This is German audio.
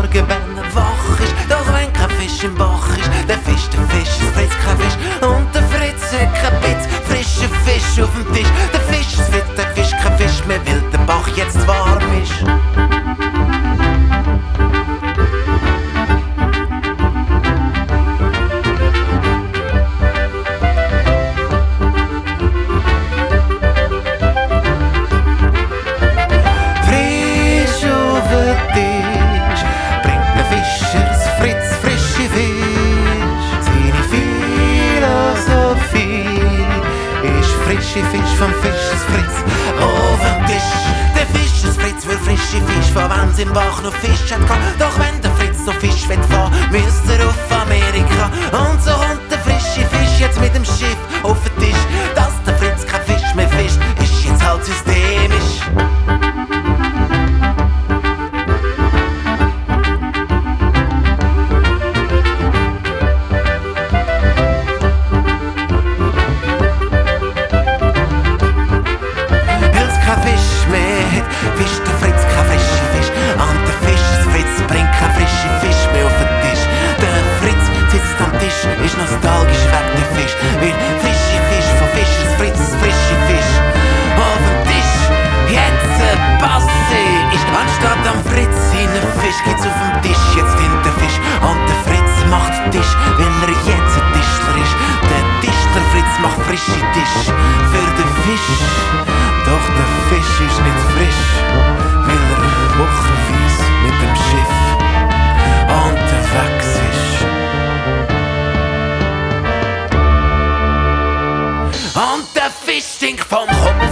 schauen, wenn er wach ist. Doch wenn kein Fisch im Bach ist, der Fisch, es frisst kein Fisch. Und der Fritz hat kein Bitz, frischer Fisch auf dem Tisch. Der Fisch, es wird der Fisch, kein Fisch mehr, weil der Bach jetzt warm ist. Frische Fisch vom Fischers-Fritz auf dem Tisch. Der Fischers-Fritz will frische Fisch, von wenn's im Bach noch Fisch hat gehabt. Doch wenn der Fritz noch Fisch will fahren, müsst er auf Amerika. Und so kommt der frische Fisch jetzt mit dem Schiff auf den Tisch. Dass der Fritz kein Fisch mehr fischt, ist jetzt halt systemisch. Fischt der Fritz kein frischer Fisch und der Fischers-Fritz bringt kein frischer Fisch mehr auf den Tisch. Der Fritz sitzt am Tisch, ist nostalgisch wegen der Fisch, weil frische Fisch von Fischers-Fritz, frische Fisch auf dem Tisch. Jetzt Passe ist anstatt am Fritz seinen Fisch gibt's auf dem Tisch jetzt hinter Fisch und der Fritz macht den Tisch, weil er jetzt ein Tischler ist. Der Tischler Fritz macht frische Tisch für den Fisch. Doch der Fisch ist nicht frisch, weil er wochenweise mit dem Schiff unterwegs ist. Und der Fisch stinkt vom Kopf